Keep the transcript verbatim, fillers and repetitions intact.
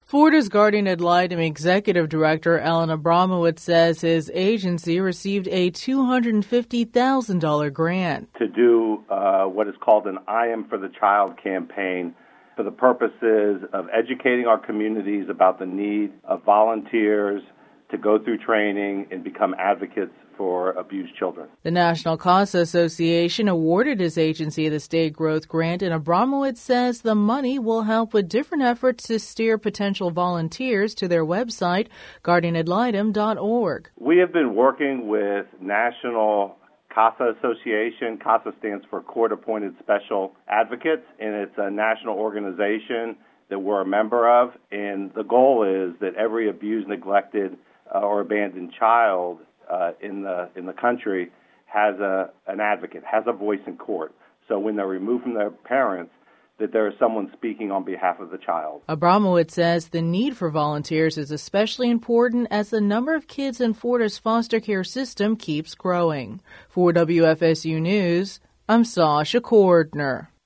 Florida's Guardian Ad Litem Executive Director Alan Abramowitz says his agency received a two hundred fifty thousand dollars grant to do uh, what is called an I Am for the Child campaign for the purposes of educating our communities about the need of volunteers to go through training and become advocates for abused children. The National CASA Association awarded his agency the State Growth Grant, and Abramowitz says the money will help with different efforts to steer potential volunteers to their website, guardian ad litem dot org. We have been working with National CASA Association. CASA stands for Court Appointed Special Advocates, and it's a national organization that we're a member of. And the goal is that every abused, neglected, uh, or abandoned child uh, in the in the country has a an advocate, has a voice in court. So when they're removed from their parents, that there is someone speaking on behalf of the child. Abramowitz says the need for volunteers is especially important as the number of kids in Florida's foster care system keeps growing. For W F S U News, I'm Sasha Cordner.